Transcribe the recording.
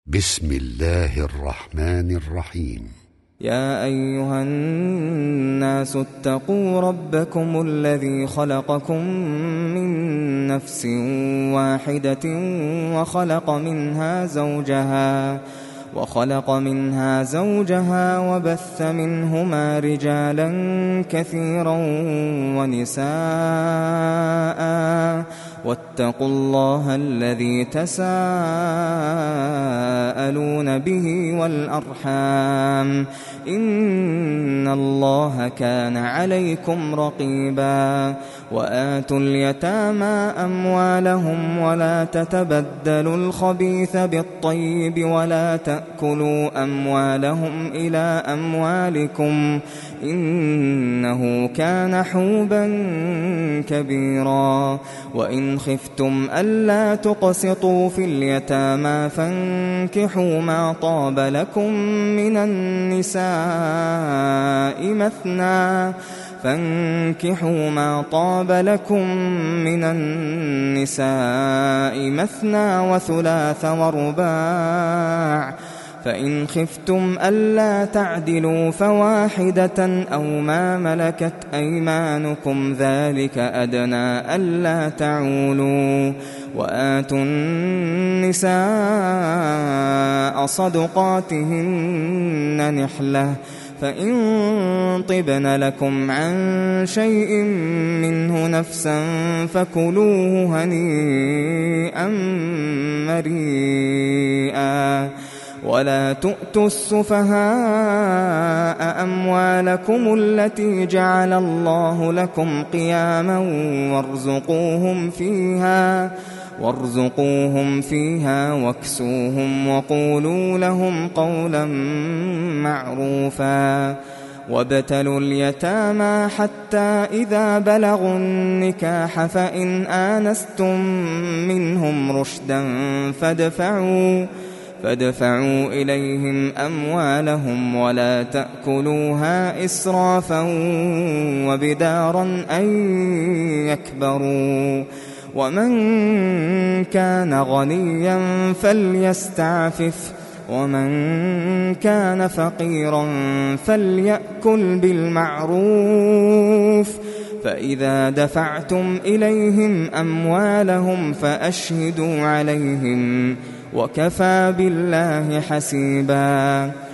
بسم الله الرحمن الرحيم. يا أيها الناس اتقوا ربكم الذي خلقكم من نفس واحدة وخلق منها زوجها وبث منهما رجالا كثيرا ونساء، واتقوا الله الذي تساءلون به والأرحام، إن الله كان عليكم رقيبا. وآتوا اليتامى أموالهم ولا تتبدلوا الخبيث بالطيب ولا تأكلوا أموالهم إلى أموالكم، إنه كان حوبا كبيرا. وإن خفتم ألا تقسطوا في اليتامى فانكحوا ما طاب لكم من النساء مثنى وثلاث ورباع، فإن خفتم ألا تعدلوا فواحدة أو ما ملكت أيمانكم، ذلك أدنى ألا تعولوا. وآتوا النساء صدقاتهن نحلة، فإن طبن لكم عن شيء منه نفسا فكلوه هنيئا مريئا. ولا تؤتوا السفهاء أموالكم التي جعل الله لكم قياما وارزقوهم فيها واكسوهم وقولوا لهم قولا معروفا. وابتلوا اليتامى حتى إذا بلغوا النكاح فإن آنستم منهم رشدا فادفعوا إليهم أموالهم ولا تأكلوها إسرافا وبدارا أن يكبروا. ومن كان غنيا فليستعفف، ومن كان فقيرا فليأكل بالمعروف. فإذا دفعتم إليهم أموالهم فأشهدوا عليهم، وكفى بالله حسيبا.